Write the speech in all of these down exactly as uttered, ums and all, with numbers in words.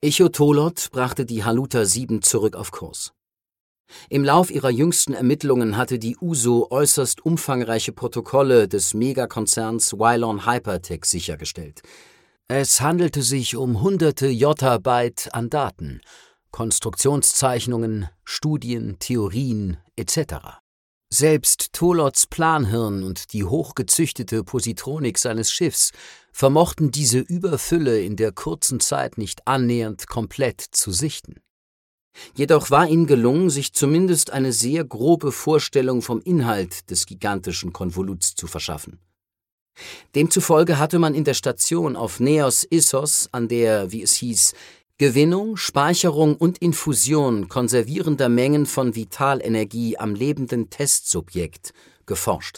Echotolot brachte die Haluta sieben zurück auf Kurs. Im Lauf ihrer jüngsten Ermittlungen hatte die U S O äußerst umfangreiche Protokolle des Megakonzerns Wylon Hypertech sichergestellt. Es handelte sich um hunderte Jottabyte an Daten, Konstruktionszeichnungen, Studien, Theorien et cetera. Selbst Tolots Planhirn und die hochgezüchtete Positronik seines Schiffs vermochten diese Überfülle in der kurzen Zeit nicht annähernd komplett zu sichten. Jedoch war ihnen gelungen, sich zumindest eine sehr grobe Vorstellung vom Inhalt des gigantischen Konvoluts zu verschaffen. Demzufolge hatte man in der Station auf Neos Issos, an der, wie es hieß, Gewinnung, Speicherung und Infusion konservierender Mengen von Vitalenergie am lebenden Testsubjekt geforscht.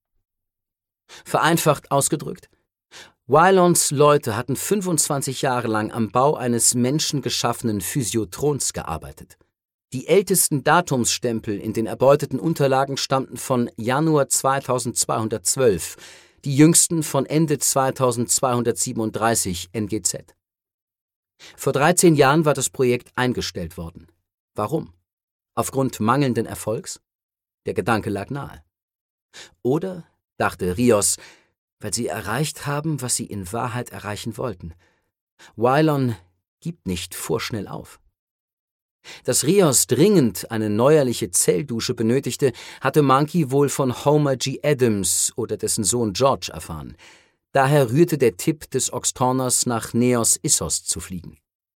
Vereinfacht ausgedrückt, Wylons Leute hatten fünfundzwanzig Jahre lang am Bau eines menschengeschaffenen Physiotrons gearbeitet. Die ältesten Datumsstempel in den erbeuteten Unterlagen stammten von Januar zweitausendzweihundertzwölf, die jüngsten von Ende zweitausendzweihundertsiebenunddreißig N G Z. Vor dreizehn Jahren war das Projekt eingestellt worden. Warum? Aufgrund mangelnden Erfolgs? Der Gedanke lag nahe. Oder, dachte Rios, weil sie erreicht haben, was sie in Wahrheit erreichen wollten. Wylon gibt nicht vorschnell auf. Dass Rios dringend eine neuerliche Zelldusche benötigte, hatte Monkey wohl von Homer G. Adams oder dessen Sohn George erfahren. Daher rührte der Tipp des Oxtorners, nach Neos Issos zu fliegen.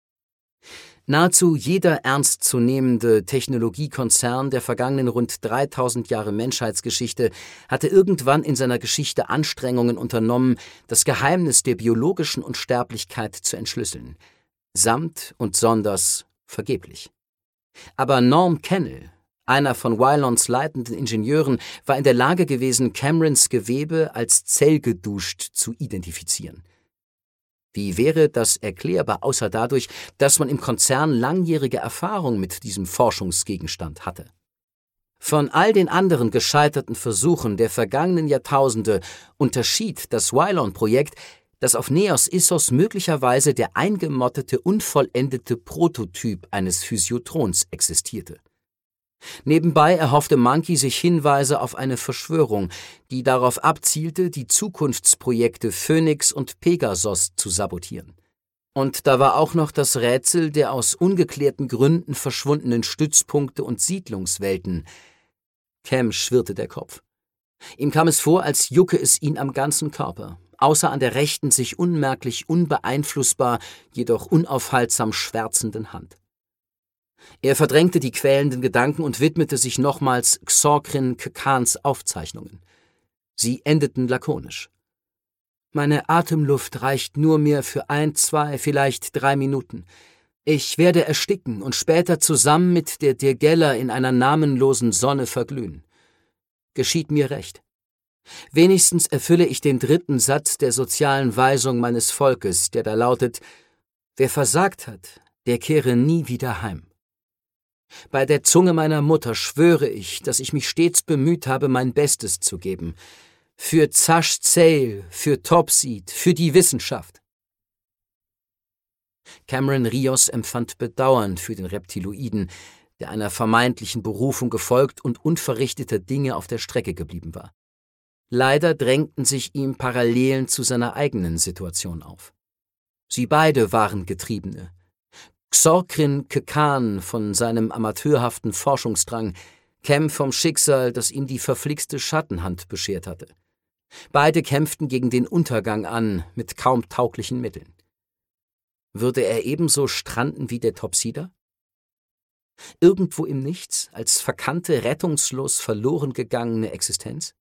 Nahezu jeder ernstzunehmende Technologiekonzern der vergangenen rund dreitausend Jahre Menschheitsgeschichte hatte irgendwann in seiner Geschichte Anstrengungen unternommen, das Geheimnis der biologischen Unsterblichkeit zu entschlüsseln. Samt und sonders vergeblich. Aber Norm Kennel, einer von Wylons leitenden Ingenieuren, war in der Lage gewesen, Camerons Gewebe als zellgeduscht zu identifizieren. Wie wäre das erklärbar, außer dadurch, dass man im Konzern langjährige Erfahrung mit diesem Forschungsgegenstand hatte? Von all den anderen gescheiterten Versuchen der vergangenen Jahrtausende unterschied das Wylon-Projekt, dass auf Neos Issos möglicherweise der eingemottete, unvollendete Prototyp eines Physiotrons existierte. Nebenbei erhoffte Monkey sich Hinweise auf eine Verschwörung, die darauf abzielte, die Zukunftsprojekte Phoenix und Pegasos zu sabotieren. Und da war auch noch das Rätsel der aus ungeklärten Gründen verschwundenen Stützpunkte und Siedlungswelten. Cam schwirrte der Kopf. Ihm kam es vor, als jucke es ihn am ganzen Körper, außer an der rechten, sich unmerklich unbeeinflussbar, jedoch unaufhaltsam schwärzenden Hand. Er verdrängte die quälenden Gedanken und widmete sich nochmals Xorkrin Kekans Aufzeichnungen. Sie endeten lakonisch. Meine Atemluft reicht nur mehr für ein, zwei, vielleicht drei Minuten. Ich werde ersticken und später zusammen mit der Dirgella in einer namenlosen Sonne verglühen. Geschieht mir recht. Wenigstens erfülle ich den dritten Satz der sozialen Weisung meines Volkes, der da lautet: Wer versagt hat, der kehre nie wieder heim. Bei der Zunge meiner Mutter schwöre ich, dass ich mich stets bemüht habe, mein Bestes zu geben. Für Zasch Zale, für Topseed, für die Wissenschaft. Cameron Rios empfand Bedauern für den Reptiloiden, der einer vermeintlichen Berufung gefolgt und unverrichteter Dinge auf der Strecke geblieben war. Leider drängten sich ihm Parallelen zu seiner eigenen Situation auf. Sie beide waren Getriebene. Xorkrin Kekan von seinem amateurhaften Forschungsdrang, Cam vom Schicksal, das ihm die verflixte Schattenhand beschert hatte. Beide kämpften gegen den Untergang an, mit kaum tauglichen Mitteln. Würde er ebenso stranden wie der Topsider? Irgendwo im Nichts, als verkannte, rettungslos verloren gegangene Existenz?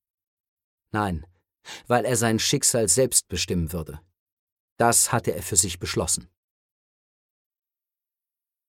Nein, weil er sein Schicksal selbst bestimmen würde. Das hatte er für sich beschlossen.